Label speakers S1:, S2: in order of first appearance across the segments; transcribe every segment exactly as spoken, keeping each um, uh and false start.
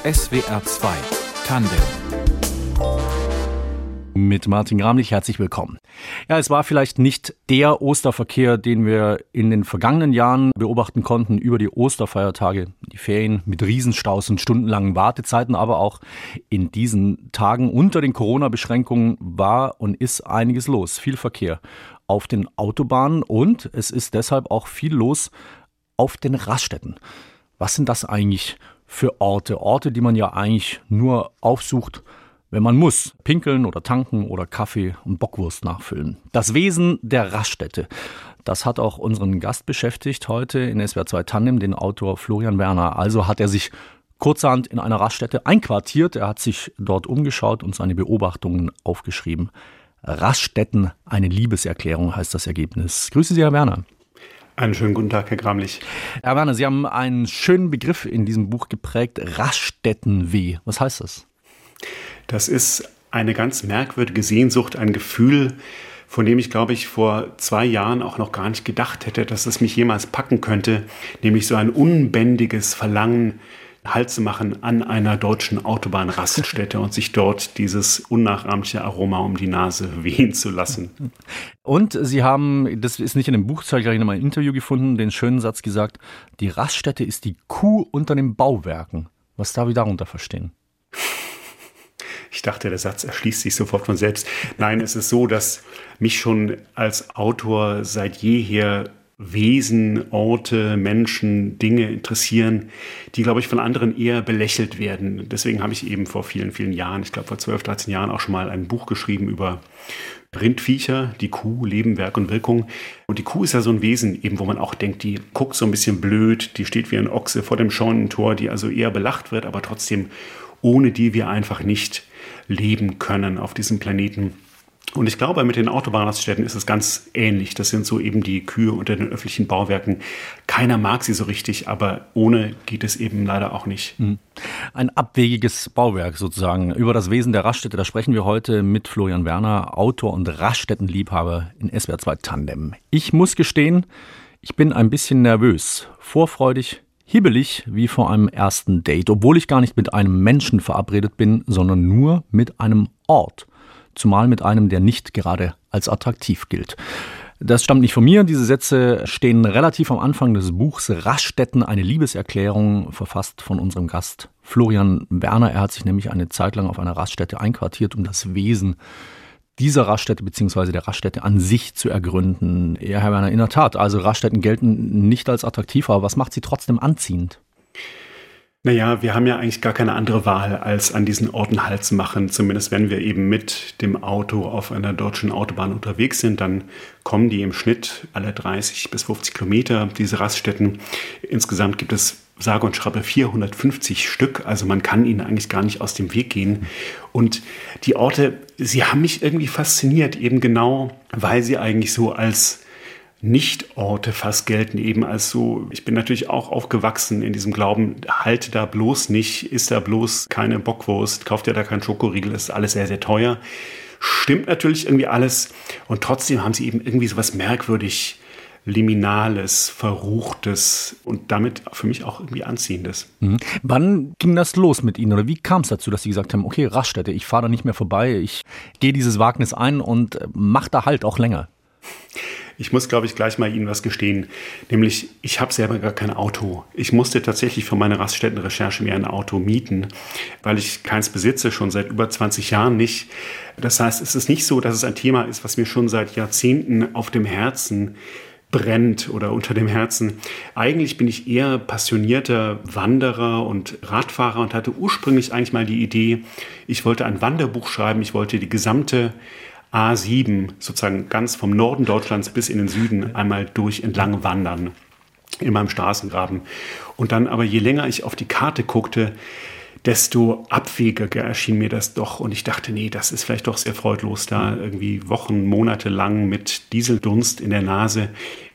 S1: S W R zwei Tandem.
S2: Mit Martin Gramlich, herzlich willkommen. Ja, es war vielleicht nicht der Osterverkehr, den wir in den vergangenen Jahren beobachten konnten über die Osterfeiertage, die Ferien mit Riesenstaus und stundenlangen Wartezeiten, aber auch in diesen Tagen unter den Corona-Beschränkungen war und ist einiges los. Viel Verkehr auf den Autobahnen und es ist deshalb auch viel los auf den Raststätten. Was sind das eigentlich für Orte? Orte, die man ja eigentlich nur aufsucht, wenn man muss, pinkeln oder tanken oder Kaffee und Bockwurst nachfüllen. Das Wesen der Raststätte, das hat auch unseren Gast beschäftigt heute in S W R zwei Tandem, den Autor Florian Werner. Also hat er sich kurzerhand in einer Raststätte einquartiert. Er hat sich dort umgeschaut und seine Beobachtungen aufgeschrieben. Raststätten, eine Liebeserklärung heißt das Ergebnis. Grüße Sie, Herr Werner.
S3: Einen schönen guten Tag, Herr Gramlich.
S2: Herr Werner, Sie haben einen schönen Begriff in diesem Buch geprägt, Raststättenweh. Was heißt das?
S3: Das ist eine ganz merkwürdige Sehnsucht, ein Gefühl, von dem ich, glaube ich, vor zwei Jahren auch noch gar nicht gedacht hätte, dass es mich jemals packen könnte, nämlich so ein unbändiges Verlangen, Halt zu machen an einer deutschen Autobahnraststätte und sich dort dieses unnachahmliche Aroma um die Nase wehen zu lassen.
S2: Und Sie haben, das ist nicht in dem Buch, das habe ich gerade in einem Interview gefunden, den schönen Satz gesagt, die Raststätte ist die Kuh unter den Bauwerken. Was darf ich darunter verstehen?
S3: Ich dachte, der Satz erschließt sich sofort von selbst. Nein, es ist so, dass mich schon als Autor seit jeher Wesen, Orte, Menschen, Dinge interessieren, die, glaube ich, von anderen eher belächelt werden. Deswegen habe ich eben vor vielen, vielen Jahren, ich glaube vor zwölf, dreizehn Jahren auch schon mal ein Buch geschrieben über Rindviecher, die Kuh, Leben, Werk und Wirkung. Und die Kuh ist ja so ein Wesen, eben wo man auch denkt, die guckt so ein bisschen blöd, die steht wie ein Ochse vor dem Scheunentor, die also eher belacht wird, aber trotzdem ohne die wir einfach nicht leben können auf diesem Planeten. Und ich glaube, mit den Autobahnraststätten ist es ganz ähnlich. Das sind so eben die Kühe unter den öffentlichen Bauwerken. Keiner mag sie so richtig, aber ohne geht es eben leider auch nicht.
S2: Ein abwegiges Bauwerk sozusagen. Über das Wesen der Raststätte, da sprechen wir heute mit Florian Werner, Autor und Raststättenliebhaber in S W R zwei Tandem. Ich muss gestehen, ich bin ein bisschen nervös, vorfreudig, hibbelig wie vor einem ersten Date, obwohl ich gar nicht mit einem Menschen verabredet bin, sondern nur mit einem Ort. Zumal mit einem, der nicht gerade als attraktiv gilt. Das stammt nicht von mir. Diese Sätze stehen relativ am Anfang des Buchs Raststätten, eine Liebeserklärung, verfasst von unserem Gast Florian Werner. Er hat sich nämlich eine Zeit lang auf einer Raststätte einquartiert, um das Wesen dieser Raststätte bzw. der Raststätte an sich zu ergründen. Ja, Herr Werner, in der Tat, also Raststätten gelten nicht als attraktiv, aber was macht sie trotzdem anziehend?
S3: Naja, wir haben ja eigentlich gar keine andere Wahl, als an diesen Orten Halt zu machen. Zumindest wenn wir eben mit dem Auto auf einer deutschen Autobahn unterwegs sind, dann kommen die im Schnitt alle dreißig bis fünfzig Kilometer, diese Raststätten. Insgesamt gibt es sage und schreibe vierhundertfünfzig Stück, also man kann ihnen eigentlich gar nicht aus dem Weg gehen. Und die Orte, sie haben mich irgendwie fasziniert, eben genau, weil sie eigentlich so als Nicht-Orte fast gelten, eben als so, ich bin natürlich auch aufgewachsen in diesem Glauben, halte da bloß nicht, isst da bloß keine Bockwurst, kauft ja da keinen Schokoriegel, das ist alles sehr, sehr teuer. Stimmt natürlich irgendwie alles und trotzdem haben sie eben irgendwie so was merkwürdig Liminales, Verruchtes und damit für mich auch irgendwie Anziehendes.
S2: Mhm. Wann ging das los mit Ihnen oder wie kam es dazu, dass Sie gesagt haben, okay, Raststätte, ich fahre da nicht mehr vorbei, ich gehe dieses Wagnis ein und mache da halt auch länger?
S3: Ich muss, glaube ich, gleich mal Ihnen was gestehen, nämlich ich habe selber gar kein Auto. Ich musste tatsächlich für meine Raststättenrecherche mir ein Auto mieten, weil ich keins besitze, schon seit über zwanzig Jahren nicht. Das heißt, es ist nicht so, dass es ein Thema ist, was mir schon seit Jahrzehnten auf dem Herzen brennt oder unter dem Herzen. Eigentlich bin ich eher passionierter Wanderer und Radfahrer und hatte ursprünglich eigentlich mal die Idee, ich wollte ein Wanderbuch schreiben, ich wollte die gesamte A sieben, sozusagen ganz vom Norden Deutschlands bis in den Süden, einmal durch entlang wandern in meinem Straßengraben. Und dann aber, je länger ich auf die Karte guckte, desto abwegiger erschien mir das doch. Und ich dachte, nee, das ist vielleicht doch sehr freudlos, da irgendwie Wochen, Monate lang mit Dieseldunst in der Nase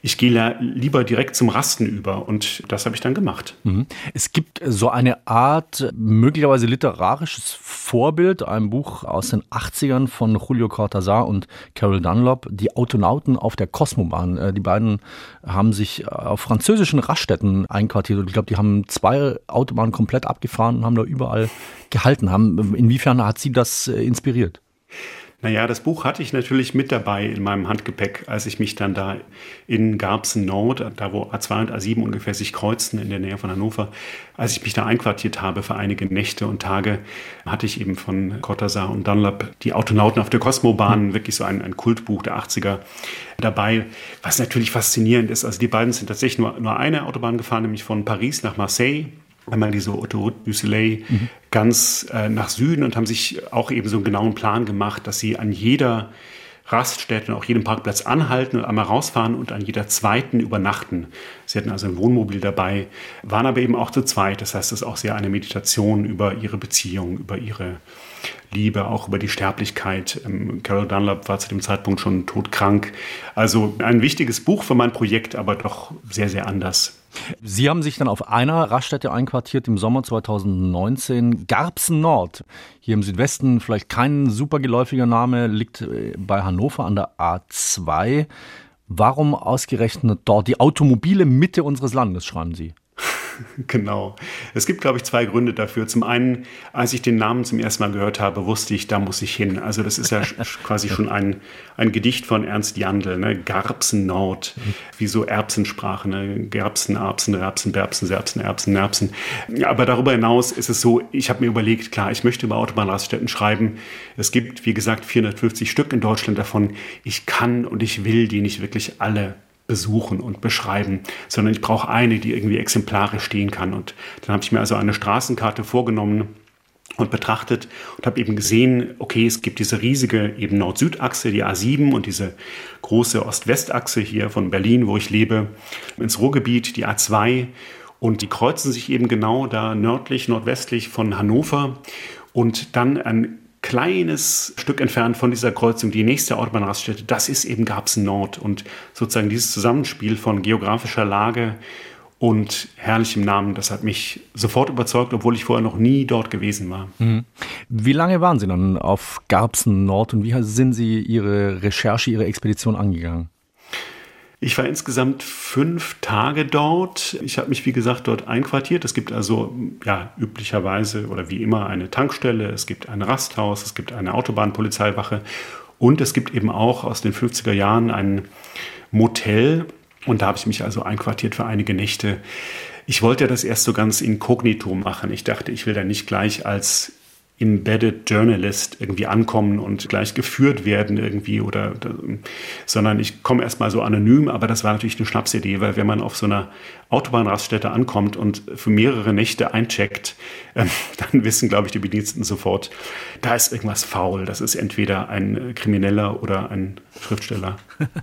S3: ich gehe lieber direkt zum Rasten über und das habe ich dann gemacht.
S2: Mhm. Es gibt so eine Art möglicherweise literarisches Vorbild, ein Buch aus den achtzigern von Julio Cortázar und Carol Dunlop, Die Autonauten auf der Kosmobahn. Die beiden haben sich auf französischen Raststätten einquartiert und ich glaube, die haben zwei Autobahnen komplett abgefahren und haben da überall gehalten. Haben. Inwiefern hat Sie das inspiriert?
S3: Naja, das Buch hatte ich natürlich mit dabei in meinem Handgepäck, als ich mich dann da in Garbsen Nord, da wo A zwei und A sieben ungefähr sich kreuzen in der Nähe von Hannover, als ich mich da einquartiert habe für einige Nächte und Tage, hatte ich eben von Cortázar und Dunlop Die Autonauten auf der Kosmobahn, mhm. wirklich so ein, ein Kultbuch der achtziger dabei, was natürlich faszinierend ist. Also die beiden sind tatsächlich nur, nur eine Autobahn gefahren, nämlich von Paris nach Marseille. Einmal diese Autoroute du Soleil mhm. ganz äh, nach Süden und haben sich auch eben so einen genauen Plan gemacht, dass sie an jeder Raststätte und auch jedem Parkplatz anhalten und einmal rausfahren und an jeder zweiten übernachten. Sie hatten also ein Wohnmobil dabei, waren aber eben auch zu zweit. Das heißt, es ist auch sehr eine Meditation über ihre Beziehung, über ihre Liebe, auch über die Sterblichkeit. Ähm, Carol Dunlop war zu dem Zeitpunkt schon todkrank. Also ein wichtiges Buch für mein Projekt, aber doch sehr, sehr anders.
S2: Sie haben sich dann auf einer Raststätte einquartiert im Sommer zweitausendneunzehn, Garbsen Nord. Hier im Südwesten, vielleicht kein super geläufiger Name, liegt bei Hannover an der A zwei. Warum ausgerechnet dort? Die automobile Mitte unseres Landes, schreiben Sie.
S3: Genau. Es gibt, glaube ich, zwei Gründe dafür. Zum einen, als ich den Namen zum ersten Mal gehört habe, wusste ich, da muss ich hin. Also das ist ja quasi schon ein, ein Gedicht von Ernst Jandl, ne? Garbsen Nord, wie so Erbsensprache, ne? Gerbsen, Erbsen, Erbsen, Berbsen, Serbsen, Erbsen, Nerbsen. Ja, aber darüber hinaus ist es so, ich habe mir überlegt, klar, ich möchte über Autobahnraststätten schreiben. Es gibt, wie gesagt, vierhundertfünfzig Stück in Deutschland davon. Ich kann und ich will die nicht wirklich alle besuchen und beschreiben, sondern ich brauche eine, die irgendwie exemplarisch stehen kann. Und dann habe ich mir also eine Straßenkarte vorgenommen und betrachtet und habe eben gesehen, okay, es gibt diese riesige eben Nord-Süd-Achse, die A sieben und diese große Ost-West-Achse hier von Berlin, wo ich lebe, ins Ruhrgebiet, die A zwei, und die kreuzen sich eben genau da nördlich, nordwestlich von Hannover und dann ein kleines Stück entfernt von dieser Kreuzung, die nächste Autobahnraststätte, das ist eben Garbsen Nord. Und sozusagen dieses Zusammenspiel von geografischer Lage und herrlichem Namen, das hat mich sofort überzeugt, obwohl ich vorher noch nie dort gewesen war.
S2: Mhm. Wie lange waren Sie dann auf Garbsen Nord und wie sind Sie Ihre Recherche, Ihre Expedition angegangen?
S3: Ich war insgesamt fünf Tage dort. Ich habe mich, wie gesagt, dort einquartiert. Es gibt also ja üblicherweise oder wie immer eine Tankstelle, es gibt ein Rasthaus, es gibt eine Autobahnpolizeiwache und es gibt eben auch aus den fünfziger Jahren ein Motel. Und da habe ich mich also einquartiert für einige Nächte. Ich wollte das erst so ganz inkognito machen. Ich dachte, ich will da nicht gleich als Embedded Journalist irgendwie ankommen und gleich geführt werden irgendwie oder, sondern ich komme erstmal so anonym, aber das war natürlich eine Schnapsidee, weil wenn man auf so einer Autobahnraststätte ankommt und für mehrere Nächte eincheckt, äh, dann wissen, glaube ich, die Bediensteten sofort, da ist irgendwas faul. Das ist entweder ein Krimineller oder ein Schriftsteller.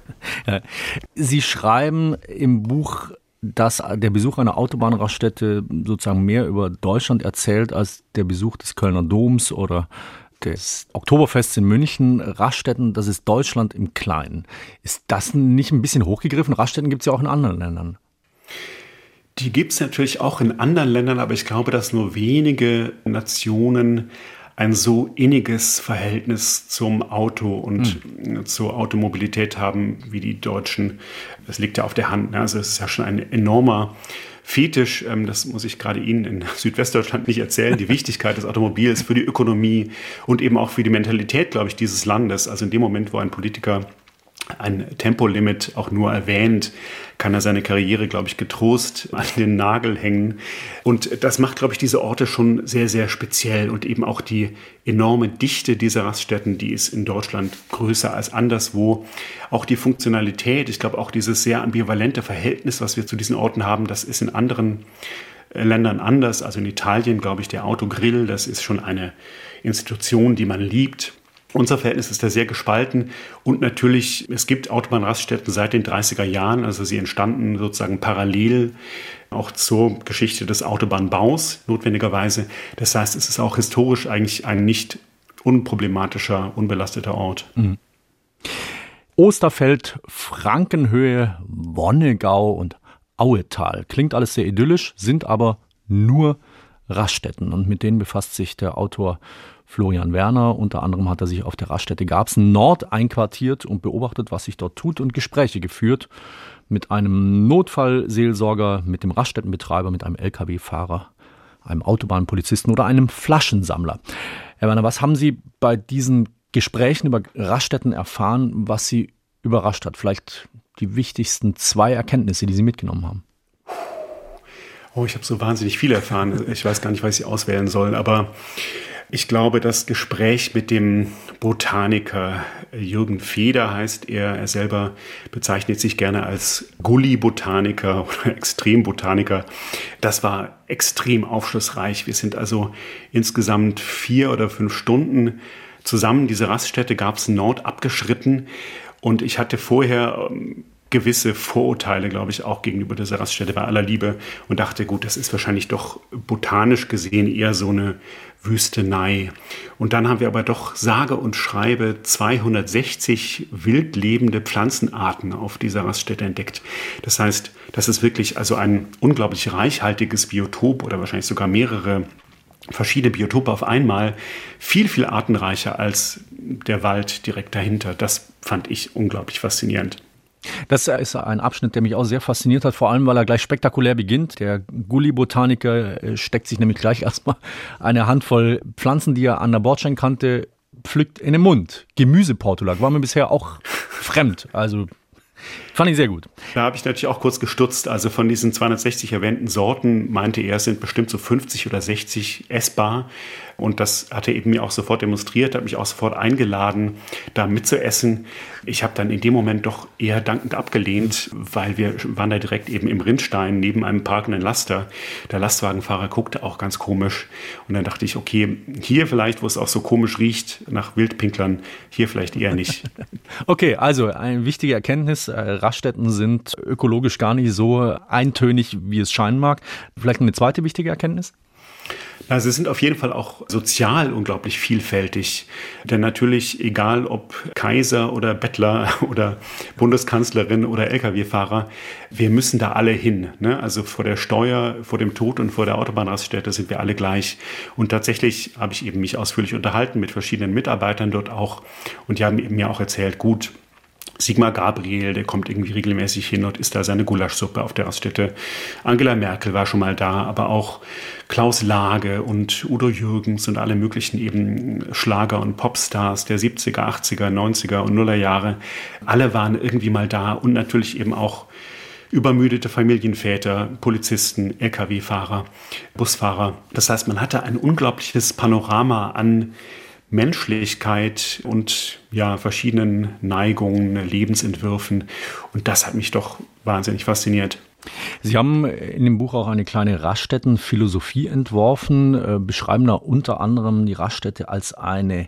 S2: Sie schreiben im Buch, dass der Besuch einer Autobahnraststätte sozusagen mehr über Deutschland erzählt als der Besuch des Kölner Doms oder des Oktoberfests in München. Raststätten, das ist Deutschland im Kleinen. Ist das nicht ein bisschen hochgegriffen? Raststätten gibt es ja auch in anderen Ländern.
S3: Die gibt es natürlich auch in anderen Ländern, aber ich glaube, dass nur wenige Nationen ein so inniges Verhältnis zum Auto und mhm. zur Automobilität haben wie die Deutschen. Das liegt ja auf der Hand. Also es ist ja schon ein enormer Fetisch. Das muss ich gerade Ihnen in Südwestdeutschland nicht erzählen. Die Wichtigkeit des Automobils für die Ökonomie und eben auch für die Mentalität, glaube ich, dieses Landes. Also in dem Moment, wo ein Politiker ein Tempolimit auch nur erwähnt, kann er seine Karriere, glaube ich, getrost an den Nagel hängen. Und das macht, glaube ich, diese Orte schon sehr, sehr speziell. Und eben auch die enorme Dichte dieser Raststätten, die ist in Deutschland größer als anderswo. Auch die Funktionalität, ich glaube auch dieses sehr ambivalente Verhältnis, was wir zu diesen Orten haben, das ist in anderen Ländern anders. Also in Italien, glaube ich, der Autogrill, das ist schon eine Institution, die man liebt. Unser Verhältnis ist da sehr gespalten und natürlich, es gibt Autobahnraststätten seit den dreißiger Jahren, also sie entstanden sozusagen parallel auch zur Geschichte des Autobahnbaus notwendigerweise. Das heißt, es ist auch historisch eigentlich ein nicht unproblematischer, unbelasteter Ort.
S2: Mhm. Osterfeld, Frankenhöhe, Wonnegau und Auetal. Klingt alles sehr idyllisch, sind aber nur Raststätten. Und mit denen befasst sich der Autor Florian Werner. Unter anderem hat er sich auf der Raststätte Garbsen Nord einquartiert und beobachtet, was sich dort tut, und Gespräche geführt mit einem Notfallseelsorger, mit dem Raststättenbetreiber, mit einem L K W-Fahrer, einem Autobahnpolizisten oder einem Flaschensammler. Herr Werner, was haben Sie bei diesen Gesprächen über Raststätten erfahren, was Sie überrascht hat? Vielleicht die wichtigsten zwei Erkenntnisse, die Sie mitgenommen haben.
S3: Oh, ich habe so wahnsinnig viel erfahren. Ich weiß gar nicht, was ich auswählen soll, aber ich glaube, das Gespräch mit dem Botaniker Jürgen Feder heißt er. Er selber bezeichnet sich gerne als Gulli-Botaniker oder Extrembotaniker. Das war extrem aufschlussreich. Wir sind also insgesamt vier oder fünf Stunden zusammen diese Raststätte Garbsen Nord abgeschritten. Und ich hatte vorher ähm, gewisse Vorurteile, glaube ich, auch gegenüber dieser Raststätte, bei aller Liebe, und dachte, gut, das ist wahrscheinlich doch botanisch gesehen eher so eine Wüstenei. Und dann haben wir aber doch sage und schreibe zweihundertsechzig wild lebende Pflanzenarten auf dieser Raststätte entdeckt. Das heißt, das ist wirklich also ein unglaublich reichhaltiges Biotop oder wahrscheinlich sogar mehrere verschiedene Biotope auf einmal, viel, viel artenreicher als der Wald direkt dahinter. Das fand ich unglaublich faszinierend.
S2: Das ist ein Abschnitt, der mich auch sehr fasziniert hat, vor allem, weil er gleich spektakulär beginnt. Der Gulli-Botaniker steckt sich nämlich gleich erstmal eine Handvoll Pflanzen, die er an der Bordsteinkante pflückt, in den Mund. Gemüseportulak war mir bisher auch fremd, also fand ich sehr gut.
S3: Da habe ich natürlich auch kurz gestutzt. Also von diesen zweihundertsechzig erwähnten Sorten meinte er, es sind bestimmt so fünfzig oder sechzig essbar. Und das hat er eben mir auch sofort demonstriert, hat mich auch sofort eingeladen, da mitzuessen. Ich habe dann in dem Moment doch eher dankend abgelehnt, weil wir waren da direkt eben im Rindstein neben einem parkenden Laster. Der Lastwagenfahrer guckte auch ganz komisch. Und dann dachte ich, okay, hier vielleicht, wo es auch so komisch riecht nach Wildpinklern, hier vielleicht eher nicht.
S2: Okay, also eine wichtige Erkenntnis. Raststätten sind ökologisch gar nicht so eintönig, wie es scheinen mag. Vielleicht eine zweite wichtige Erkenntnis?
S3: Also sie sind auf jeden Fall auch sozial unglaublich vielfältig. Denn natürlich, egal ob Kaiser oder Bettler oder Bundeskanzlerin oder L K W-Fahrer, wir müssen da alle hin. Ne? Also vor der Steuer, vor dem Tod und vor der Autobahnraststätte sind wir alle gleich. Und tatsächlich habe ich eben mich ausführlich unterhalten mit verschiedenen Mitarbeitern dort auch. Und die haben mir auch erzählt, gut, Sigmar Gabriel, der kommt irgendwie regelmäßig hin und isst da seine Gulaschsuppe auf der Raststätte. Angela Merkel war schon mal da, aber auch Klaus Lage und Udo Jürgens und alle möglichen eben Schlager- und Popstars der siebziger, achtziger, neunziger und Nuller Jahre. Alle waren irgendwie mal da und natürlich eben auch übermüdete Familienväter, Polizisten, L K W-Fahrer, Busfahrer. Das heißt, man hatte ein unglaubliches Panorama an Menschlichkeit und ja, verschiedenen Neigungen, Lebensentwürfen. Und das hat mich doch wahnsinnig fasziniert.
S2: Sie haben in dem Buch auch eine kleine Raststättenphilosophie entworfen, äh, beschreiben da unter anderem die Raststätte als eine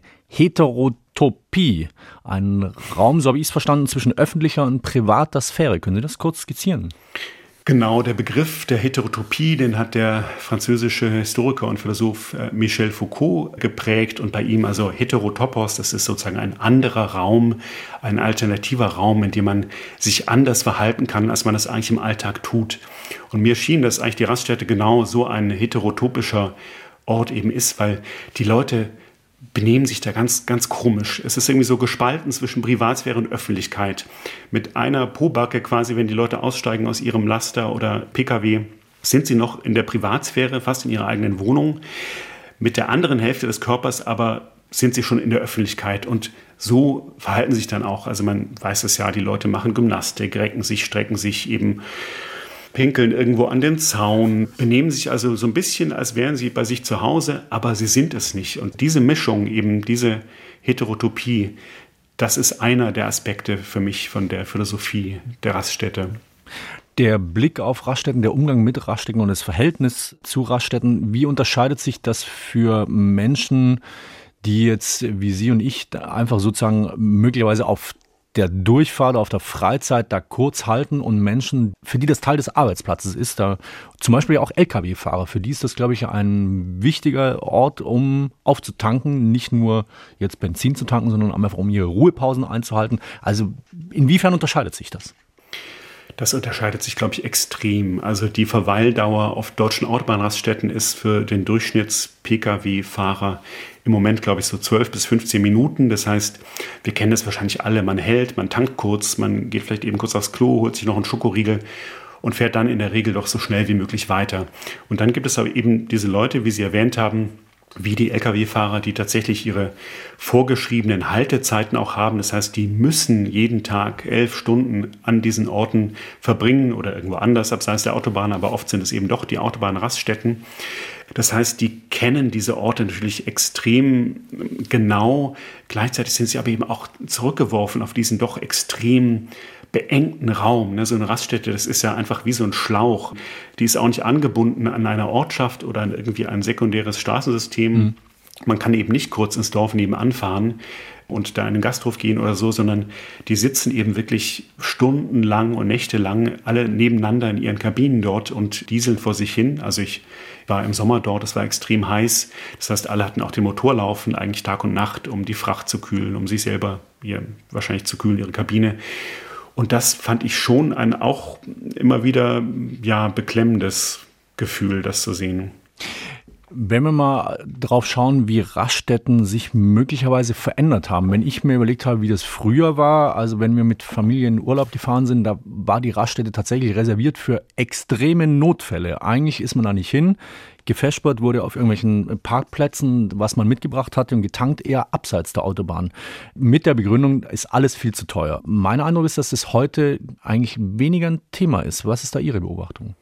S2: Heterotopie. Ein Raum, so habe ich es verstanden, zwischen öffentlicher und privater Sphäre. Können Sie das kurz skizzieren?
S3: Genau, der Begriff der Heterotopie, den hat der französische Historiker und Philosoph Michel Foucault geprägt, und bei ihm also Heterotopos, das ist sozusagen ein anderer Raum, ein alternativer Raum, in dem man sich anders verhalten kann, als man das eigentlich im Alltag tut. Und mir schien, dass eigentlich die Raststätte genau so ein heterotopischer Ort eben ist, weil die Leute benehmen sich da ganz, ganz komisch. Es ist irgendwie so gespalten zwischen Privatsphäre und Öffentlichkeit. Mit einer Pobacke quasi, wenn die Leute aussteigen aus ihrem Laster oder P K W, sind sie noch in der Privatsphäre, fast in ihrer eigenen Wohnung. Mit der anderen Hälfte des Körpers aber sind sie schon in der Öffentlichkeit. Und so verhalten sie sich dann auch. Also man weiß es ja, die Leute machen Gymnastik, recken sich, strecken sich eben, pinkeln irgendwo an den Zaun, benehmen sich also so ein bisschen, als wären sie bei sich zu Hause, aber sie sind es nicht. Und diese Mischung, eben diese Heterotopie, das ist einer der Aspekte für mich von der Philosophie der Raststätte.
S2: Der Blick auf Raststätten, der Umgang mit Raststätten und das Verhältnis zu Raststätten, wie unterscheidet sich das für Menschen, die jetzt, wie Sie und ich, einfach sozusagen möglicherweise auf der Durchfahrt auf der Freizeit da kurz halten und Menschen, für die das Teil des Arbeitsplatzes ist, da zum Beispiel auch L K W-Fahrer, für die ist das, glaube ich, ein wichtiger Ort, um aufzutanken, nicht nur jetzt Benzin zu tanken, sondern einfach um ihre Ruhepausen einzuhalten. Also inwiefern unterscheidet sich das?
S3: Das unterscheidet sich, glaube ich, extrem. Also die Verweildauer auf deutschen Autobahnraststätten ist für den Durchschnitts-P K W-Fahrer im Moment, glaube ich, so zwölf bis fünfzehn Minuten. Das heißt, wir kennen das wahrscheinlich alle. Man hält, man tankt kurz, man geht vielleicht eben kurz aufs Klo, holt sich noch einen Schokoriegel und fährt dann in der Regel doch so schnell wie möglich weiter. Und dann gibt es aber eben diese Leute, wie Sie erwähnt haben, wie die L K W-Fahrer, die tatsächlich ihre vorgeschriebenen Haltezeiten auch haben. Das heißt, die müssen jeden Tag elf Stunden an diesen Orten verbringen oder irgendwo anders abseits der Autobahn, aber oft sind es eben doch die Autobahnraststätten. Das heißt, die kennen diese Orte natürlich extrem genau. Gleichzeitig sind sie aber eben auch zurückgeworfen auf diesen doch extrem beengten Raum. So eine Raststätte, das ist ja einfach wie so ein Schlauch. Die ist auch nicht angebunden an eine Ortschaft oder an irgendwie ein sekundäres Straßensystem. Mhm. Man kann eben nicht kurz ins Dorf nebenan fahren und da in den Gasthof gehen oder so, sondern die sitzen eben wirklich stundenlang und nächtelang alle nebeneinander in ihren Kabinen dort und dieseln vor sich hin. Also ich war im Sommer dort, es war extrem heiß. Das heißt, alle hatten auch den Motor laufen, eigentlich Tag und Nacht, um die Fracht zu kühlen, um sich selber hier wahrscheinlich zu kühlen, ihre Kabine. Und das fand ich schon ein auch immer wieder ja, beklemmendes Gefühl, das zu sehen.
S2: Wenn wir mal drauf schauen, wie Raststätten sich möglicherweise verändert haben. Wenn ich mir überlegt habe, wie das früher war, also wenn wir mit Familie in Urlaub gefahren sind, da war die Raststätte tatsächlich reserviert für extreme Notfälle. Eigentlich ist man da nicht hin. Gefespert wurde auf irgendwelchen Parkplätzen, was man mitgebracht hatte und getankt eher abseits der Autobahn. Mit der Begründung, ist alles viel zu teuer. Mein Eindruck ist, dass das heute eigentlich weniger ein Thema ist. Was ist da Ihre Beobachtung?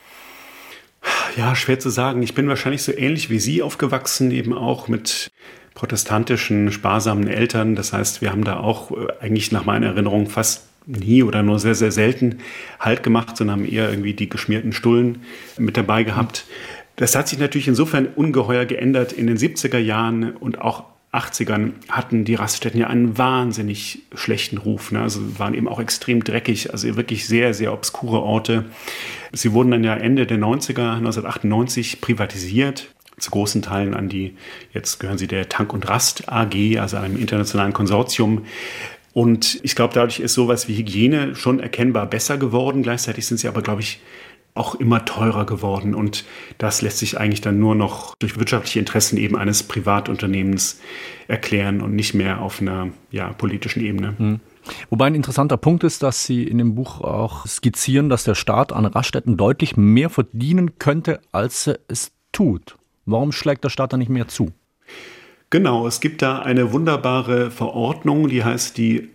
S3: Ja, schwer zu sagen. Ich bin wahrscheinlich so ähnlich wie Sie aufgewachsen, eben auch mit protestantischen, sparsamen Eltern. Das heißt, wir haben da auch eigentlich nach meiner Erinnerung fast nie oder nur sehr, sehr selten Halt gemacht, sondern haben eher irgendwie die geschmierten Stullen mit dabei gehabt. Das hat sich natürlich insofern ungeheuer geändert. In den siebziger Jahren und auch achtzigern hatten die Raststätten ja einen wahnsinnig schlechten Ruf. Ne? Also waren eben auch extrem dreckig, also wirklich sehr, sehr obskure Orte. Sie wurden dann ja Ende der neunziger, neunzehnhundertachtundneunzig privatisiert, zu großen Teilen an die, jetzt gehören sie der Tank und Rast A G, also einem internationalen Konsortium. Und ich glaube, dadurch ist sowas wie Hygiene schon erkennbar besser geworden. Gleichzeitig sind sie aber, glaube ich, auch immer teurer geworden. Und das lässt sich eigentlich dann nur noch durch wirtschaftliche Interessen eben eines Privatunternehmens erklären und nicht mehr auf einer ja, politischen Ebene.
S2: Mhm. Wobei ein interessanter Punkt ist, dass Sie in dem Buch auch skizzieren, dass der Staat an Raststätten deutlich mehr verdienen könnte, als er es tut. Warum schlägt der Staat da nicht mehr zu?
S3: Genau, es gibt da eine wunderbare Verordnung, die heißt die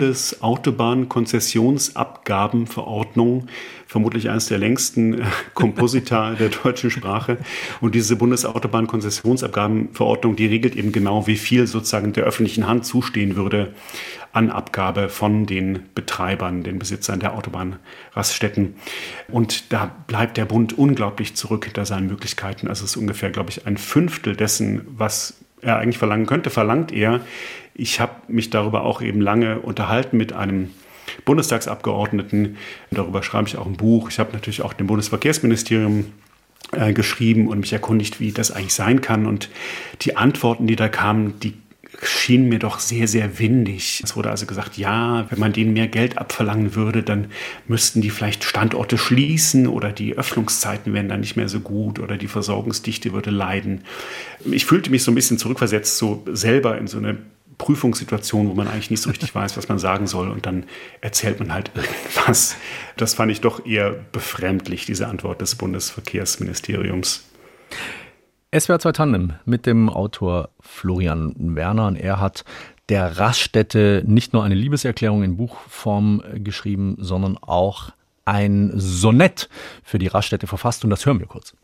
S3: Bundesautobahnkonzessionsabgabenverordnung, vermutlich eines der längsten Komposita der deutschen Sprache. Und diese Bundesautobahnkonzessionsabgabenverordnung, die regelt eben genau, wie viel sozusagen der öffentlichen Hand zustehen würde an Abgabe von den Betreibern, den Besitzern der Autobahnraststätten. Und da bleibt der Bund unglaublich zurück hinter seinen Möglichkeiten. Also es ist ungefähr, glaube ich, ein Fünftel dessen, was er eigentlich verlangen könnte, verlangt er. Ich habe mich darüber auch eben lange unterhalten mit einem Bundestagsabgeordneten. Darüber schreibe ich auch ein Buch. Ich habe natürlich auch dem Bundesverkehrsministerium äh, geschrieben und mich erkundigt, wie das eigentlich sein kann. Und die Antworten, die da kamen, die schienen mir doch sehr, sehr windig. Es wurde also gesagt, ja, wenn man denen mehr Geld abverlangen würde, dann müssten die vielleicht Standorte schließen oder die Öffnungszeiten wären dann nicht mehr so gut oder die Versorgungsdichte würde leiden. Ich fühlte mich so ein bisschen zurückversetzt, so selber in so eine Prüfungssituation, wo man eigentlich nicht so richtig weiß, was man sagen soll und dann erzählt man halt irgendwas. Das fand ich doch eher befremdlich, diese Antwort des Bundesverkehrsministeriums.
S2: S W R zwei Tandem mit dem Autor Florian Werner. Und er hat der Raststätte nicht nur eine Liebeserklärung in Buchform geschrieben, sondern auch ein Sonett für die Raststätte verfasst. Und das hören wir kurz.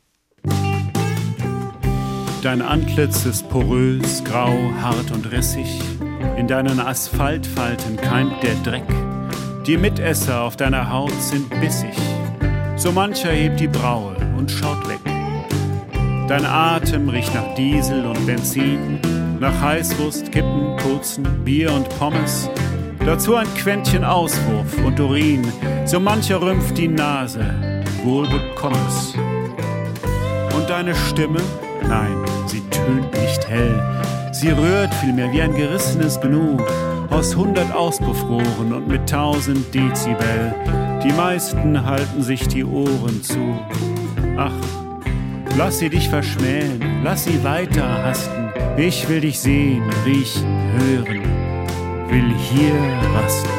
S4: Dein Antlitz ist porös, grau, hart und rissig. In deinen Asphaltfalten keimt der Dreck. Die Mitesser auf deiner Haut sind bissig. So mancher hebt die Braue und schaut weg. Dein Atem riecht nach Diesel und Benzin, nach Heißwurst, Kippen, Kurzen, Bier und Pommes. dazu ein Quäntchen Auswurf und Urin, so mancher rümpft die Nase, wohl bekomm's. Und deine Stimme? Nein, sie tönt nicht hell, sie rührt vielmehr wie ein gerissenes Gnu aus hundert Auspuffrohren und mit tausend Dezibel. Die meisten halten sich die Ohren zu. Ach, lass sie dich verschmähen, lass sie weiter hasten. Ich will dich sehen, riechen, hören, will hier rasten.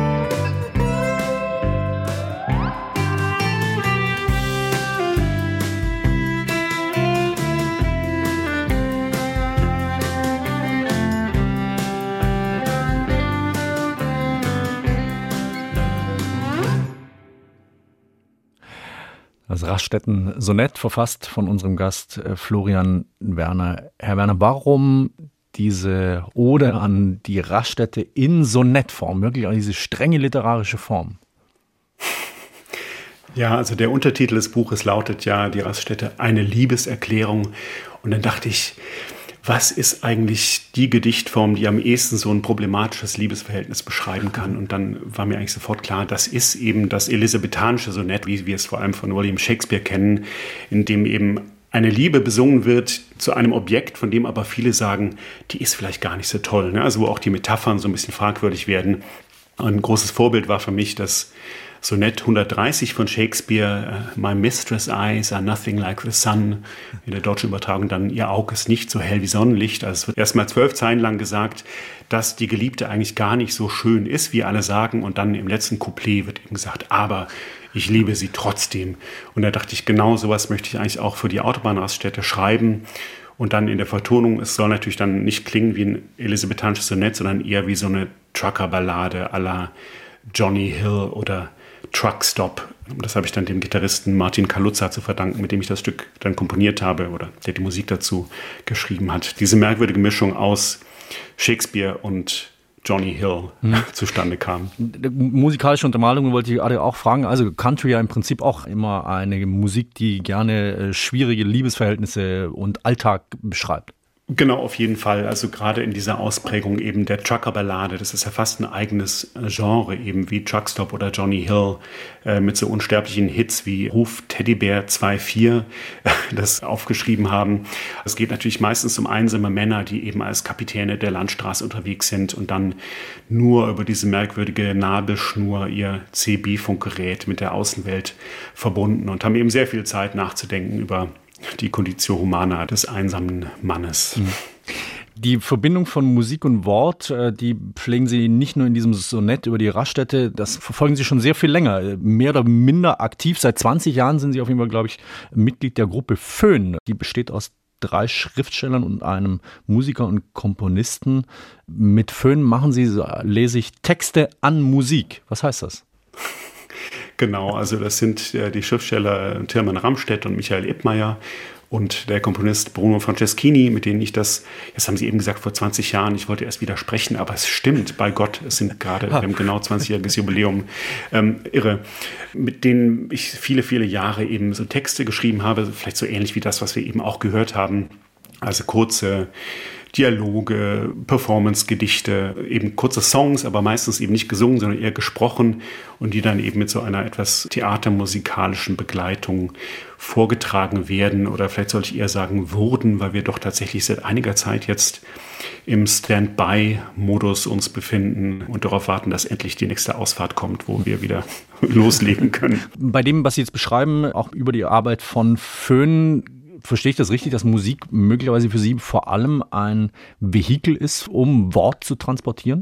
S2: Das Raststätten-Sonett, verfasst von unserem Gast äh, Florian Werner. Herr Werner, warum diese Ode an die Raststätte in Sonettform, wirklich an diese strenge literarische Form?
S3: Ja, also der Untertitel des Buches lautet ja die Raststätte, eine Liebeserklärung. Und dann dachte ich, was ist eigentlich die Gedichtform, die am ehesten so ein problematisches Liebesverhältnis beschreiben kann? Und dann war mir eigentlich sofort klar, das ist eben das elisabethanische Sonett, wie wir es vor allem von William Shakespeare kennen, in dem eben eine Liebe besungen wird zu einem Objekt, von dem aber viele sagen, die ist vielleicht gar nicht so toll. Ne? Also wo auch die Metaphern so ein bisschen fragwürdig werden. Ein großes Vorbild war für mich das Sonett hundertdreißig von Shakespeare, My mistress' eyes are nothing like the sun. In der deutschen Übertragung dann, ihr Auge ist nicht so hell wie Sonnenlicht. Also es wird erstmal zwölf Zeilen lang gesagt, dass die Geliebte eigentlich gar nicht so schön ist, wie alle sagen. Und dann im letzten Couplet wird eben gesagt, aber ich liebe sie trotzdem. Und da dachte ich, genau sowas möchte ich eigentlich auch für die Autobahnraststätte schreiben. Und dann in der Vertonung, es soll natürlich dann nicht klingen wie ein elisabethanisches Sonett, sondern eher wie so eine Trucker-Ballade à la Johnny Hill oder Truckstop. Das habe ich dann dem Gitarristen Martin Kaluza zu verdanken, mit dem ich das Stück dann komponiert habe oder der die Musik dazu geschrieben hat. Diese merkwürdige Mischung aus Shakespeare und Johnny Hill mhm. zustande kam.
S2: Musikalische Untermalung wollte ich gerade auch fragen. Also Country ja im Prinzip auch immer eine Musik, die gerne schwierige Liebesverhältnisse und Alltag beschreibt.
S3: Genau, auf jeden Fall. Also gerade in dieser Ausprägung eben der Trucker-Ballade, das ist ja fast ein eigenes Genre, eben wie Truckstop oder Johnny Hill, äh, mit so unsterblichen Hits wie Ruf Teddybär zwei vier, äh, das aufgeschrieben haben. Es geht natürlich meistens um einsame Männer, die eben als Kapitäne der Landstraße unterwegs sind und dann nur über diese merkwürdige Nabelschnur ihr C B-Funkgerät mit der Außenwelt verbunden und haben eben sehr viel Zeit nachzudenken über die Conditio Humana des einsamen Mannes.
S2: Die Verbindung von Musik und Wort, die pflegen Sie nicht nur in diesem Sonett über die Raststätte, das verfolgen Sie schon sehr viel länger, mehr oder minder aktiv. Seit zwanzig Jahren sind Sie auf jeden Fall, glaube ich, Mitglied der Gruppe Föhn. Die besteht aus drei Schriftstellern und einem Musiker und Komponisten. Mit Föhn machen Sie, lese ich, Texte an Musik. Was heißt das?
S3: Genau, also das sind äh, die Schriftsteller Tilman Ramstedt und Michael Ippmeier und der Komponist Bruno Franceschini, mit denen ich das, jetzt haben Sie eben gesagt, vor zwanzig Jahren, ich wollte erst widersprechen, aber es stimmt, bei Gott, es sind gerade ah. ähm, genau zwanzigjähriges Jubiläum, ähm, irre, mit denen ich viele, viele Jahre eben so Texte geschrieben habe, vielleicht so ähnlich wie das, was wir eben auch gehört haben, also kurze Dialoge, Performance-Gedichte, eben kurze Songs, aber meistens eben nicht gesungen, sondern eher gesprochen und die dann eben mit so einer etwas theatermusikalischen Begleitung vorgetragen werden oder vielleicht sollte ich eher sagen wurden, weil wir doch tatsächlich seit einiger Zeit jetzt im Stand-by-Modus uns befinden und darauf warten, dass endlich die nächste Ausfahrt kommt, wo wir wieder loslegen können.
S2: Bei dem, was Sie jetzt beschreiben, auch über die Arbeit von Föhn, verstehe ich das richtig, dass Musik möglicherweise für Sie vor allem ein Vehikel ist, um Wort zu transportieren?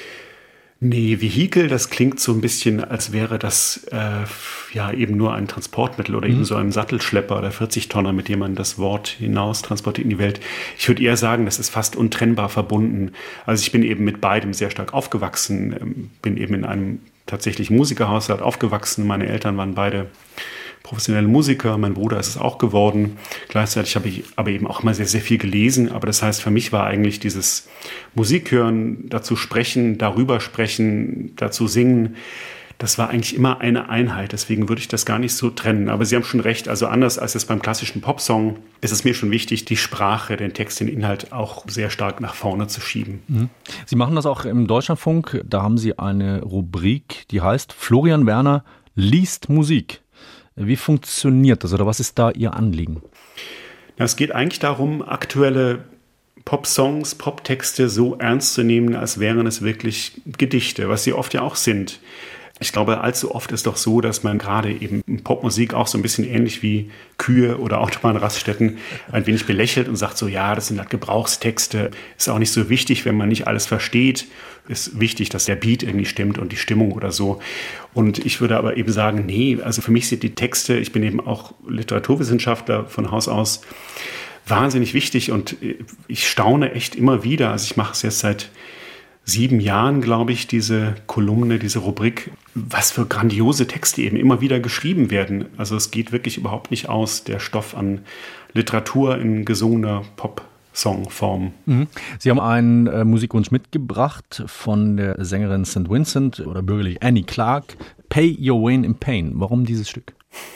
S3: Nee, Vehikel, das klingt so ein bisschen, als wäre das äh, ja eben nur ein Transportmittel oder mhm. eben so ein Sattelschlepper oder vierzig-Tonner, mit dem man das Wort hinaus transportiert in die Welt. Ich würde eher sagen, das ist fast untrennbar verbunden. Also ich bin eben mit beidem sehr stark aufgewachsen, bin eben in einem tatsächlich Musikerhaushalt aufgewachsen. Meine Eltern waren beide professionelle Musiker, mein Bruder ist es auch geworden. Gleichzeitig habe ich aber eben auch mal sehr, sehr viel gelesen. Aber das heißt, für mich war eigentlich dieses Musik hören, dazu sprechen, darüber sprechen, dazu singen, das war eigentlich immer eine Einheit. Deswegen würde ich das gar nicht so trennen. Aber Sie haben schon recht, also anders als es beim klassischen Popsong ist es mir schon wichtig, die Sprache, den Text, den Inhalt auch sehr stark nach vorne zu schieben.
S2: Mhm. Sie machen das auch im Deutschlandfunk. Da haben Sie eine Rubrik, die heißt Florian Werner liest Musik. Wie funktioniert das oder was ist da Ihr Anliegen?
S3: Ja, es geht eigentlich darum, aktuelle Popsongs, Poptexte so ernst zu nehmen, als wären es wirklich Gedichte, was sie oft ja auch sind. Ich glaube, allzu oft ist doch so, dass man gerade eben in Popmusik auch so ein bisschen ähnlich wie Kühe oder Autobahnraststätten ein wenig belächelt und sagt so, ja, das sind halt Gebrauchstexte, ist auch nicht so wichtig, wenn man nicht alles versteht. Ist wichtig, dass der Beat irgendwie stimmt und die Stimmung oder so. Und ich würde aber eben sagen, nee, also für mich sind die Texte, ich bin eben auch Literaturwissenschaftler von Haus aus, wahnsinnig wichtig und ich staune echt immer wieder. Also ich mache es jetzt seit sieben Jahren, glaube ich, diese Kolumne, diese Rubrik, was für grandiose Texte eben immer wieder geschrieben werden. Also es geht wirklich überhaupt nicht aus, der Stoff an Literatur in gesungener Pop-Song-Form.
S2: Mhm. Sie haben einen äh, Musikwunsch mitgebracht von der Sängerin Saint Vincent oder bürgerlich Annie Clark, Pay Your Way in Pain. Warum dieses Stück?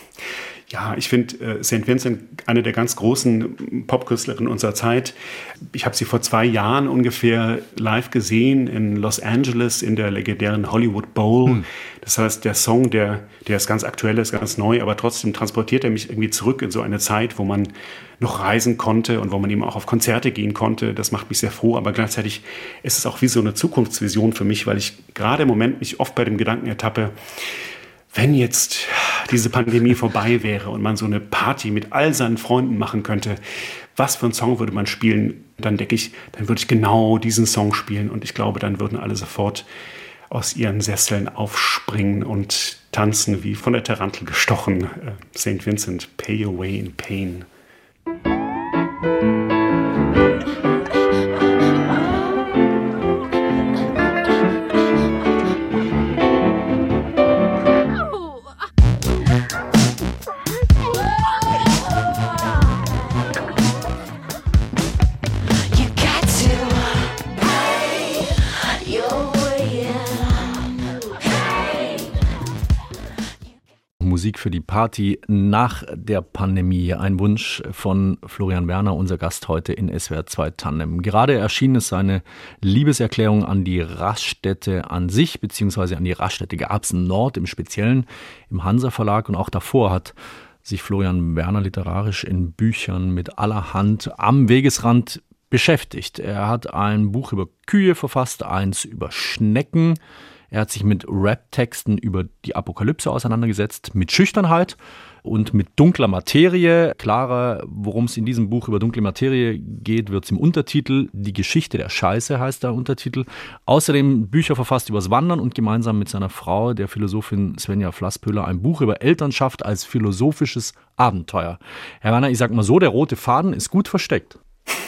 S3: Ja, ich finde äh, Saint Vincent eine der ganz großen Popkünstlerinnen unserer Zeit. Ich habe sie vor zwei Jahren ungefähr live gesehen in Los Angeles in der legendären Hollywood Bowl. Hm. Das heißt, der Song, der, der ist ganz aktuell, ist ganz neu, aber trotzdem transportiert er mich irgendwie zurück in so eine Zeit, wo man noch reisen konnte und wo man eben auch auf Konzerte gehen konnte. Das macht mich sehr froh, aber gleichzeitig ist es auch wie so eine Zukunftsvision für mich, weil ich gerade im Moment mich oft bei dem Gedanken ertappe, wenn jetzt diese Pandemie vorbei wäre und man so eine Party mit all seinen Freunden machen könnte, was für einen Song würde man spielen? Dann denke ich, dann würde ich genau diesen Song spielen und ich glaube, dann würden alle sofort aus ihren Sesseln aufspringen und tanzen wie von der Tarantel gestochen. Saint Vincent, Pay Your Way in Pain.
S2: Musik für die Party nach der Pandemie. Ein Wunsch von Florian Werner, unser Gast heute in S W R zwei Tandem. Gerade erschienen ist seine Liebeserklärung an die Raststätte an sich, beziehungsweise an die Raststätte Garbsen Nord im Speziellen im Hansa Verlag. Und auch davor hat sich Florian Werner literarisch in Büchern mit allerhand am Wegesrand beschäftigt. Er hat ein Buch über Kühe verfasst, eins über Schnecken. Er hat sich mit Rap-Texten über die Apokalypse auseinandergesetzt, mit Schüchternheit und mit dunkler Materie. Klarer, worum es in diesem Buch über dunkle Materie geht, wird es im Untertitel. Die Geschichte der Scheiße heißt der Untertitel. Außerdem Bücher verfasst übers Wandern und gemeinsam mit seiner Frau, der Philosophin Svenja Flasspöhler, ein Buch über Elternschaft als philosophisches Abenteuer. Herr Werner, ich sag mal so, der rote Faden ist gut versteckt.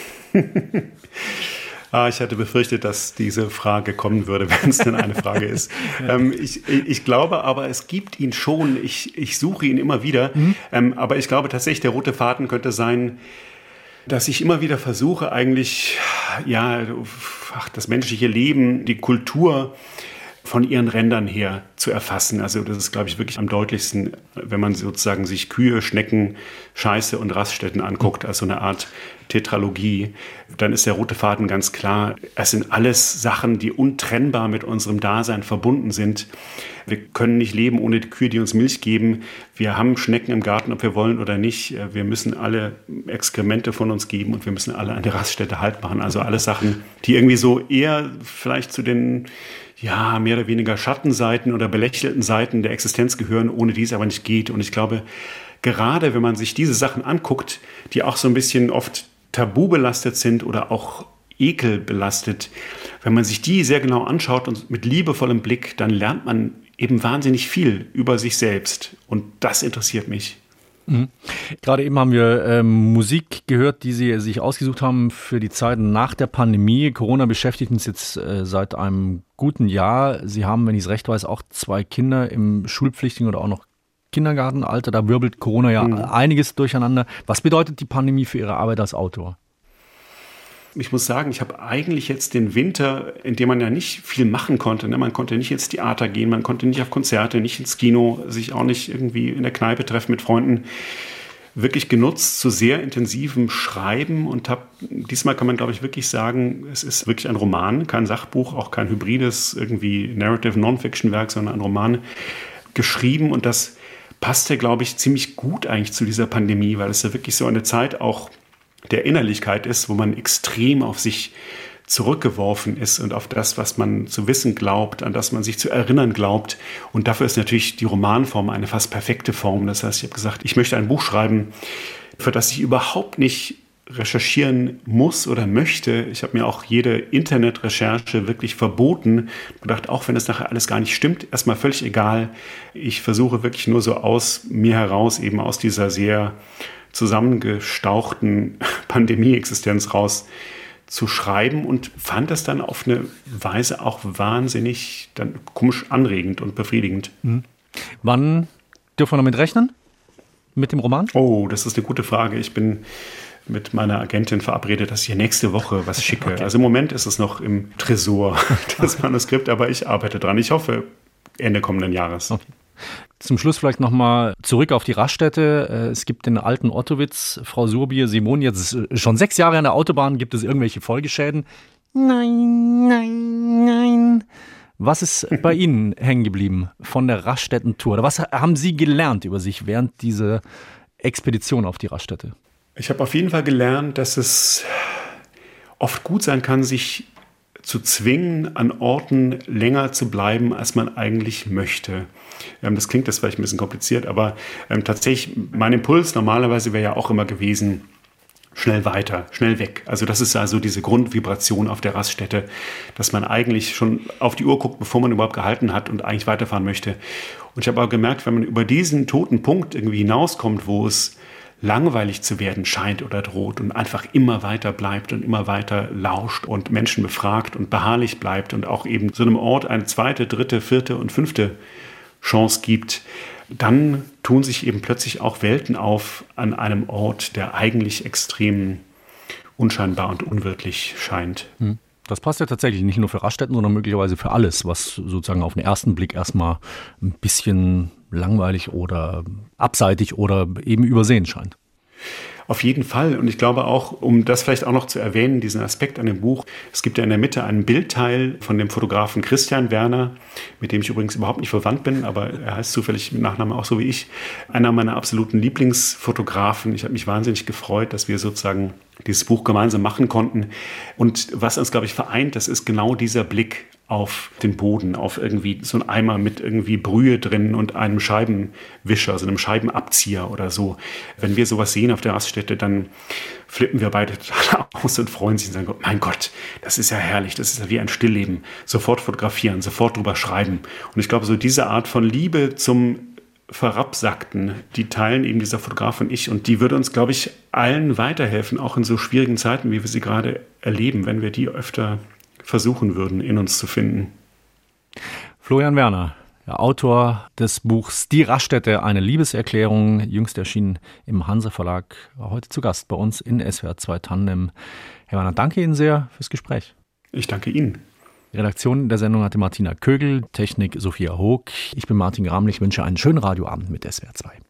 S3: Ah, ich hatte befürchtet, dass diese Frage kommen würde, wenn es denn eine Frage ist. ähm, ich, ich glaube aber, es gibt ihn schon. Ich, ich suche ihn immer wieder. Mhm. Ähm, aber ich glaube tatsächlich, der rote Faden könnte sein, dass ich immer wieder versuche, eigentlich ja, ach, das menschliche Leben, die Kultur von ihren Rändern her zu erfassen. Also das ist, glaube ich, wirklich am deutlichsten, wenn man sozusagen sich Kühe, Schnecken, Scheiße und Raststätten anguckt, als so eine Art Tetralogie, dann ist der rote Faden ganz klar. Es sind alles Sachen, die untrennbar mit unserem Dasein verbunden sind. Wir können nicht leben ohne die Kühe, die uns Milch geben. Wir haben Schnecken im Garten, ob wir wollen oder nicht. Wir müssen alle Exkremente von uns geben und wir müssen alle an der Raststätte Halt machen. Also alles Sachen, die irgendwie so eher vielleicht zu den ja, mehr oder weniger Schattenseiten oder belächelten Seiten der Existenz gehören, ohne die es aber nicht geht. Und ich glaube, gerade wenn man sich diese Sachen anguckt, die auch so ein bisschen oft tabu belastet sind oder auch Ekel belastet, wenn man sich die sehr genau anschaut und mit liebevollem Blick, dann lernt man eben wahnsinnig viel über sich selbst. Und das interessiert mich.
S2: Mhm. Gerade eben haben wir ähm, Musik gehört, die Sie sich ausgesucht haben für die Zeiten nach der Pandemie. Corona beschäftigt uns jetzt äh, seit einem guten Jahr. Sie haben, wenn ich es recht weiß, auch zwei Kinder im schulpflichtigen oder auch noch Kindergartenalter. Da wirbelt Corona ja mhm. einiges durcheinander. Was bedeutet die Pandemie für Ihre Arbeit als Autor?
S3: ich muss sagen, ich habe eigentlich jetzt den Winter, in dem man ja nicht viel machen konnte. Ne? Man konnte nicht ins Theater gehen, man konnte nicht auf Konzerte, nicht ins Kino, sich auch nicht irgendwie in der Kneipe treffen mit Freunden, wirklich genutzt zu sehr intensivem Schreiben und habe, diesmal kann man glaube ich wirklich sagen, es ist wirklich ein Roman, kein Sachbuch, auch kein hybrides irgendwie Narrative Non-Fiction-Werk, sondern ein Roman geschrieben und das passte, glaube ich, ziemlich gut eigentlich zu dieser Pandemie, weil es ja wirklich so eine Zeit auch der Innerlichkeit ist, wo man extrem auf sich zurückgeworfen ist und auf das, was man zu wissen glaubt, an das man sich zu erinnern glaubt. Und dafür ist natürlich die Romanform eine fast perfekte Form. Das heißt, ich habe gesagt, ich möchte ein Buch schreiben, für das ich überhaupt nicht recherchieren muss oder möchte. Ich habe mir auch jede Internetrecherche wirklich verboten. Ich gedacht, auch wenn das nachher alles gar nicht stimmt, erstmal völlig egal. Ich versuche wirklich nur so aus mir heraus, eben aus dieser sehr zusammengestauchten Pandemie-Existenz raus zu schreiben und fand das dann auf eine Weise auch wahnsinnig dann komisch anregend und befriedigend.
S2: Mhm. Wann dürfen wir damit rechnen? Mit dem Roman?
S3: Oh, das ist eine gute Frage. Ich bin mit meiner Agentin verabredet, dass ich hier nächste Woche was schicke. Okay. Also im Moment ist es noch im Tresor, das Manuskript, aber ich arbeite dran. Ich hoffe, Ende kommenden Jahres.
S2: Okay. Zum Schluss vielleicht nochmal zurück auf die Raststätte. Es gibt den alten Ottowitz, Frau Surbier, Sie wohnen jetzt schon sechs Jahre an der Autobahn. Gibt es irgendwelche Folgeschäden? Nein, nein, nein. Was ist bei Ihnen hängen geblieben von der Raststätten-Tour? Oder was haben Sie gelernt über sich während dieser Expedition auf die Raststätte?
S3: Ich habe auf jeden Fall gelernt, dass es oft gut sein kann, sich zu zwingen, an Orten länger zu bleiben, als man eigentlich möchte. Ähm, das klingt jetzt vielleicht ein bisschen kompliziert, aber ähm, tatsächlich, mein Impuls normalerweise wäre ja auch immer gewesen, schnell weiter, schnell weg. Also das ist also diese Grundvibration auf der Raststätte, dass man eigentlich schon auf die Uhr guckt, bevor man überhaupt gehalten hat und eigentlich weiterfahren möchte. Und ich habe aber gemerkt, wenn man über diesen toten Punkt irgendwie hinauskommt, wo es langweilig zu werden scheint oder droht und einfach immer weiter bleibt und immer weiter lauscht und Menschen befragt und beharrlich bleibt und auch eben so einem Ort eine zweite, dritte, vierte und fünfte Chance gibt, dann tun sich eben plötzlich auch Welten auf an einem Ort, der eigentlich extrem unscheinbar und unwirtlich scheint.
S2: Das passt ja tatsächlich nicht nur für Raststätten, sondern möglicherweise für alles, was sozusagen auf den ersten Blick erstmal ein bisschen langweilig oder abseitig oder eben übersehen scheint.
S3: Auf jeden Fall. Und ich glaube auch, um das vielleicht auch noch zu erwähnen, diesen Aspekt an dem Buch, es gibt ja in der Mitte einen Bildteil von dem Fotografen Christian Werner, mit dem ich übrigens überhaupt nicht verwandt bin, aber er heißt zufällig mit Nachnamen auch so wie ich. Einer meiner absoluten Lieblingsfotografen. Ich habe mich wahnsinnig gefreut, dass wir sozusagen dieses Buch gemeinsam machen konnten. Und was uns, glaube ich, vereint, das ist genau dieser Blick auf den Boden, auf irgendwie so ein Eimer mit irgendwie Brühe drin und einem Scheibenwischer, also einem Scheibenabzieher oder so. Wenn wir sowas sehen auf der Raststätte, dann flippen wir beide total aus und freuen sich und sagen, mein Gott, das ist ja herrlich, das ist ja wie ein Stillleben. Sofort fotografieren, sofort drüber schreiben. Und ich glaube, so diese Art von Liebe zum Verabsackten, die teilen eben dieser Fotograf und ich. Und die würde uns, glaube ich, allen weiterhelfen, auch in so schwierigen Zeiten, wie wir sie gerade erleben, wenn wir die öfter versuchen würden, in uns zu finden.
S2: Florian Werner, der Autor des Buchs Die Raststätte, eine Liebeserklärung, jüngst erschienen im Hanse Verlag, war heute zu Gast bei uns in S W R zwei Tandem. Herr Werner, danke Ihnen sehr fürs Gespräch.
S3: Ich danke Ihnen.
S2: Die Redaktion der Sendung hatte Martina Kögel, Technik Sophia Hoog. Ich bin Martin Gramlich, wünsche einen schönen Radioabend mit S W R zwei.